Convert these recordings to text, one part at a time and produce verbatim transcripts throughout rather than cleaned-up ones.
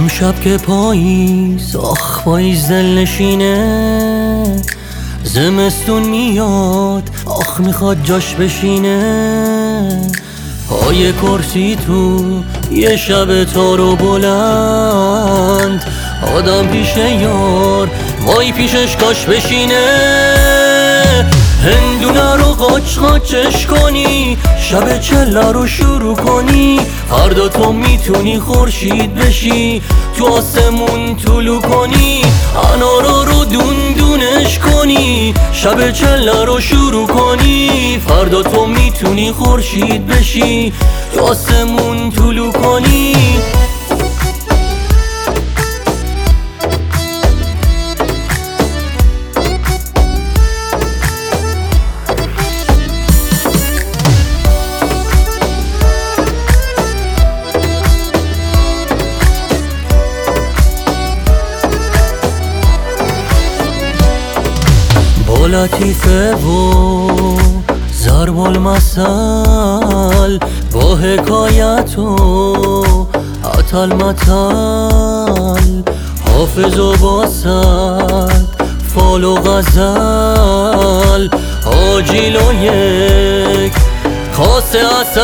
امشب که پاییز آخ پاییز دل نشینه، زمستون میاد آخ میخواد جاش بشینه. پای کرسی تو یه شب تارو بلند، آدم پیش یار وای پیشش کاش بشینه. هندونه رو قاچ قاچش کنی، شب چله رو شروع کنی، فردا تو میتونی خورشید بشی، تو آسمون طلوع کنی. انارا رو دون دونش کنی، شب چله رو شروع کنی، فردا تو میتونی خورشید بشی، تو آسمون طلوع کنی. با لطیفه و ضرب المثل، با حکایت و عطل مطل، حافظ و باسد فال و غزل، آجیل و یک کاسه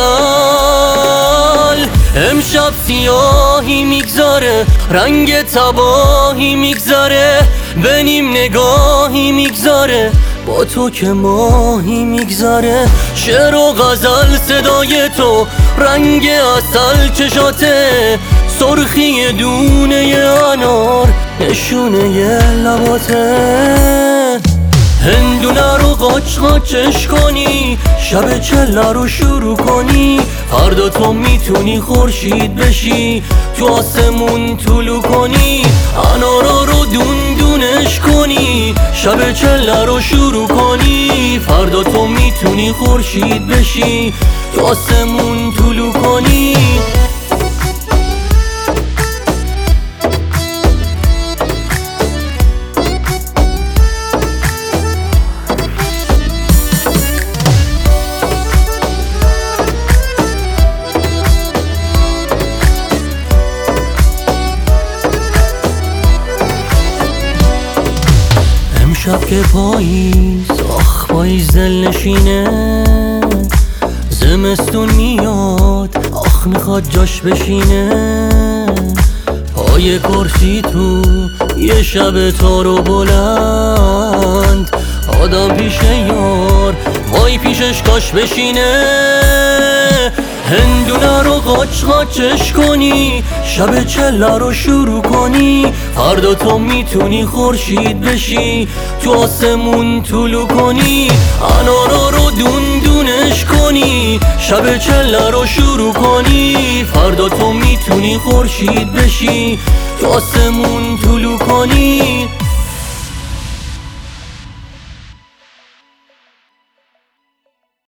عسل. امشب سیاهی میگذاره، رنگ تباهی میگذاره، به نیم نگاهی میگذاره، با تو که ماهی میگذاره. شعر و غزل صدای تو، رنگ عسل چشاته، سرخی دونه انار نشونه لباته. هندونه رو قاچ قاچش کنی، شب چله رو شروع کنی، فردا تو میتونی خورشید بشی، تو آسمون طلوع کنی. انارا رو دون دونش کنی، شب چله رو شروع کنی، فردا تو میتونی خورشید بشی، تو آسمون طلوع کنی. امشب که پاییز آخ پاییز دل نشینه، زمستون میاد آخ میخواد جاش بشینه. پای کرسی تو یه شب تارو بلند، آدم پیش یار وای پیشش کاش بشینه. هندونه رو قاچ قاچش کنی، شب چله رو شروع کنی، فردا تو میتونی خورشید بشی، تو آسمون طلوع کنی. انارا رو دون دونش کنی، شب چله رو شروع کنی، فردا تو میتونی خورشید بشی، تو آسمون طلوع کنی.